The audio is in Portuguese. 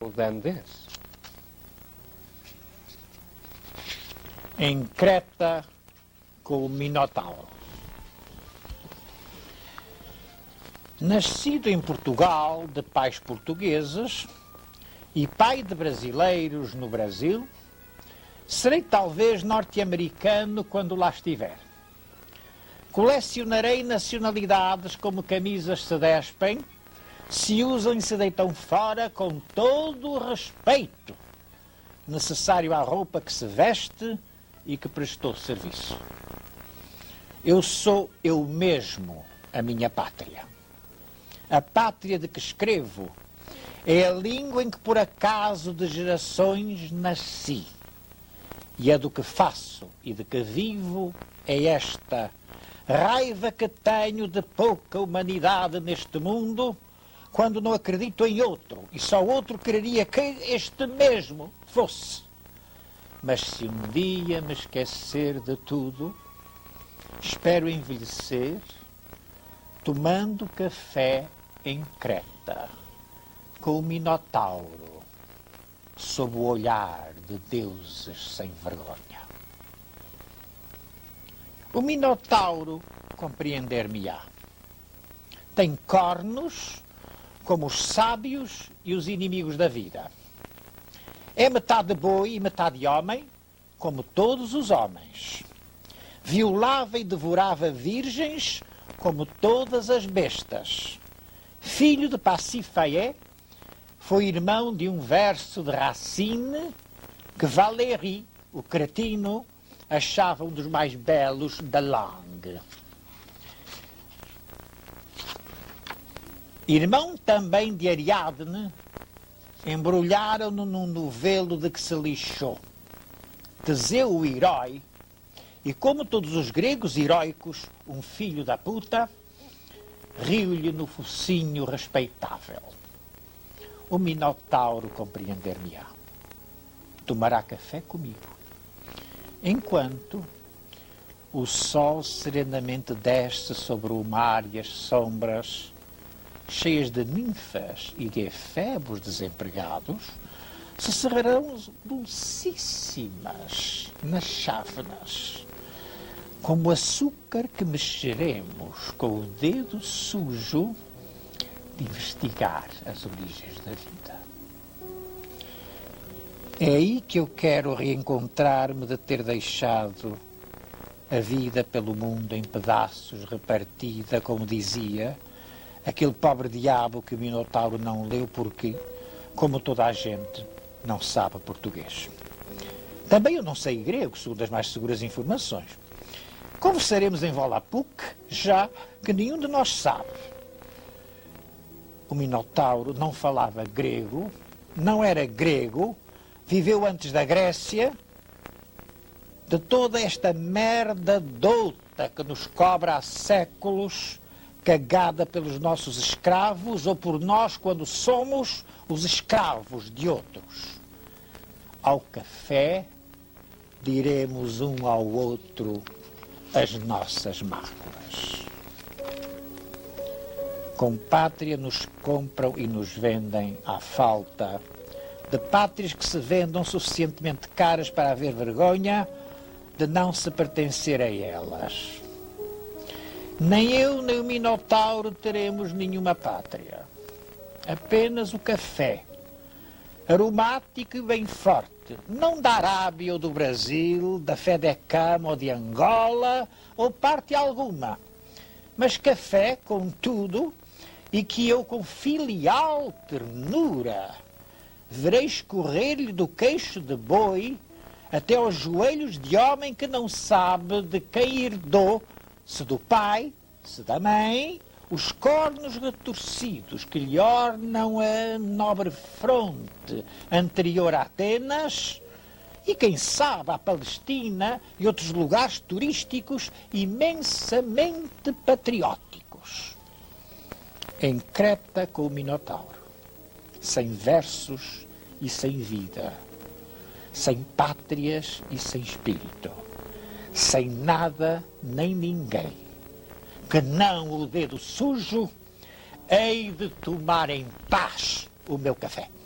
title than this. Em Creta com o Minotauro. Nascido em Portugal de pais portugueses e pai de brasileiros no Brasil, serei talvez norte-americano quando lá estiver. Colecionarei nacionalidades como camisas se despem, se usam e se deitam fora com todo o respeito necessário à roupa que se veste e que prestou serviço. Eu sou eu mesmo a minha pátria. A pátria de que escrevo é a língua em que por acaso de gerações nasci. E a do que faço e de que vivo é esta raiva que tenho de pouca humanidade neste mundo, quando não acredito em outro, e só outro quereria que este mesmo fosse. Mas se um dia me esquecer de tudo, espero envelhecer tomando café em Creta, com o Minotauro, sob o olhar de deuses sem vergonha. O Minotauro compreender-me-á. Tem cornos como os sábios e os inimigos da vida. É metade boi e metade homem, como todos os homens. Violava e devorava virgens, como todas as bestas. Filho de Pasífae, foi irmão de um verso de Racine que Valéry, o cretino, achava um dos mais belos da langue. Irmão também de Ariadne, embrulharam-no num novelo de que se lixou. Teseu, o herói, e como todos os gregos heróicos, um filho da puta, riu-lhe no focinho respeitável. O Minotauro compreender-me-á. Tomará café comigo, enquanto o sol serenamente desce sobre o mar e as sombras, cheias de ninfas e de efebos desempregados, se cerrarão dulcíssimas nas chávenas, como açúcar que mexeremos com o dedo sujo de investigar as origens da vida. É aí que eu quero reencontrar-me de ter deixado a vida pelo mundo em pedaços, repartida, como dizia aquele pobre diabo que o Minotauro não leu porque, como toda a gente, não sabe português. Também eu não sei grego, segundo as mais seguras informações. Conversaremos em Volapük, já que nenhum de nós sabe. O Minotauro não falava grego, não era grego, viveu antes da Grécia, de toda esta merda douta que nos cobra há séculos, cagada pelos nossos escravos ou por nós quando somos os escravos de outros. Ao café diremos um ao outro as nossas mágoas. Com pátria nos compram e nos vendem à falta de pátrias que se vendam suficientemente caras para haver vergonha de não se pertencer a elas. Nem eu, nem o Minotauro teremos nenhuma pátria. Apenas o café, aromático e bem forte, não da Arábia ou do Brasil, da Fedecam ou de Angola, ou parte alguma, mas café com tudo, e que eu com filial ternura verei escorrer-lhe do queixo de boi até aos joelhos de homem que não sabe de quem herdou, se do pai, se da mãe, os cornos retorcidos que lhe ornam a nobre fronte anterior a Atenas e, quem sabe, a Palestina e outros lugares turísticos imensamente patrióticos. Em Creta com o Minotauro, sem versos e sem vida, sem pátrias e sem espírito, sem nada nem ninguém, que não o dedo sujo, hei de tomar em paz o meu café.